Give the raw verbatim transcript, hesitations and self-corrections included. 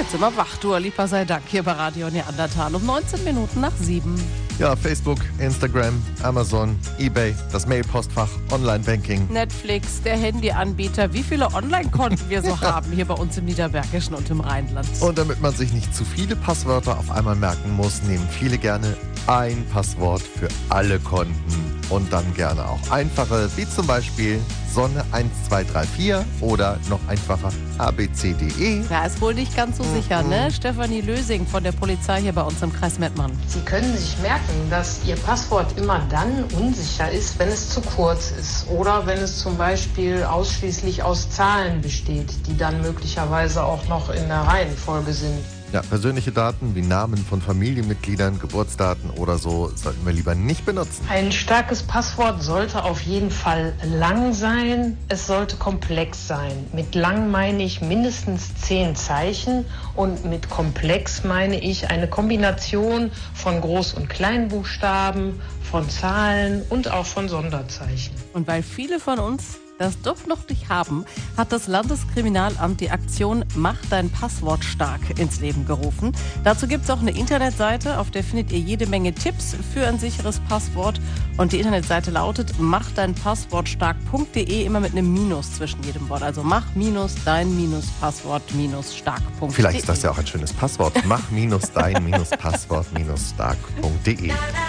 Jetzt sind wir wach, Dua Lipa sei Dank, hier bei Radio Neandertal um neunzehn Minuten nach sieben. Ja, Facebook, Instagram, Amazon, eBay, das Mailpostfach, Online-Banking. Netflix, der Handyanbieter. Wie viele Online-Konten wir so haben hier bei uns im Niederbergischen und im Rheinland. Und damit man sich nicht zu viele Passwörter auf einmal merken muss, nehmen viele gerne ein Passwort für alle Konten. Und dann gerne auch einfache, wie zum Beispiel Sonne eins zwei drei vier oder noch einfacher A B C D E. Ja, ist wohl nicht ganz so Mhm. sicher, ne? Stefanie Lösing von der Polizei hier bei uns im Kreis Mettmann. Sie können sich merken, dass Ihr Passwort immer dann unsicher ist, wenn es zu kurz ist oder wenn es zum Beispiel ausschließlich aus Zahlen besteht, die dann möglicherweise auch noch in der Reihenfolge sind. Ja, persönliche Daten wie Namen von Familienmitgliedern, Geburtsdaten oder so sollten wir lieber nicht benutzen. Ein starkes Passwort sollte auf jeden Fall lang sein. Es sollte komplex sein. Mit lang meine ich mindestens zehn Zeichen und mit komplex meine ich eine Kombination von Groß- und Kleinbuchstaben, von Zahlen und auch von Sonderzeichen. Und weil viele von uns das doch noch nicht haben, hat das Landeskriminalamt die Aktion Mach dein Passwort stark ins Leben gerufen. Dazu gibt es auch eine Internetseite, auf der findet ihr jede Menge Tipps für ein sicheres Passwort. Und die Internetseite lautet mach dein Passwort stark punkt de, immer mit einem Minus zwischen jedem Wort. Also mach minus dein minus Passwort minus stark punkt de. Vielleicht ist das ja auch ein schönes Passwort. Mach minus dein minus Passwort minus stark punkt de.